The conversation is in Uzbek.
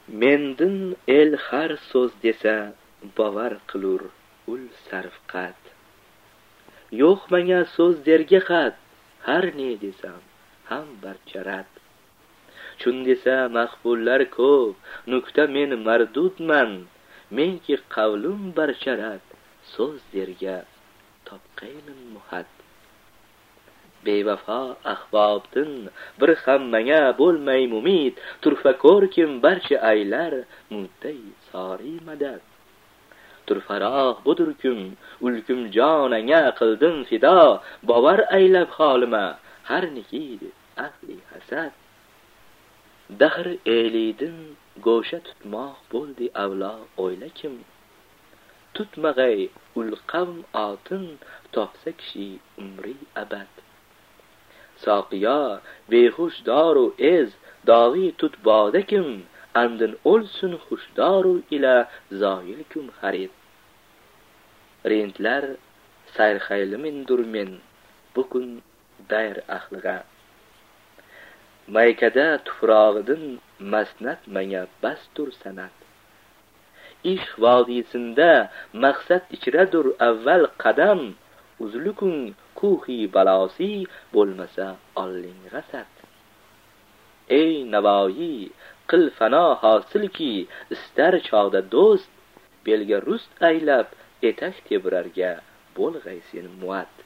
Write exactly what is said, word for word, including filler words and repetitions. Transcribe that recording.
mendin el har so'z desa bovar qilur ul sarfqat. Yo'q menga so'z derga qat, har ne desam ham barcharat. Chun desa maqbullar ko'p, nukta men mardudman, menki qavlum barcharat, so'z derga topqaymin muhat. Bevafo ahbobdin bir ham menga bo'lmay mumid, turfa ko'rkim barcha aylar mudday sori madad. Turfaroq budurkim, ulkim jonanga qildim fido, bovar aylab holima har nikid ahli hasad. Dahr elidin go'sha tutmoq bo'ldi avlo o'ylakim, tutmag'ay ul qavm otin topsa kishi umri abad. Soqiyo behush doru ez dog'i tut bodakim, andin o'lsun xushdoru ila zoyilkum xarid. Rentlar sayrxaylimindur men bukun dayr ahliga. Maykada tuprog'idan masnat menga bastur sanat. Ish vodiysinda maqsad ichradur avval qadam, uzlukun kuhi balosi bo'lmasa olling g'asat. Ey Navoiy, qil fano hosilki, istar chog'da do'st, belga rust aylab etak tebrarga bo'lg'ay sen muat.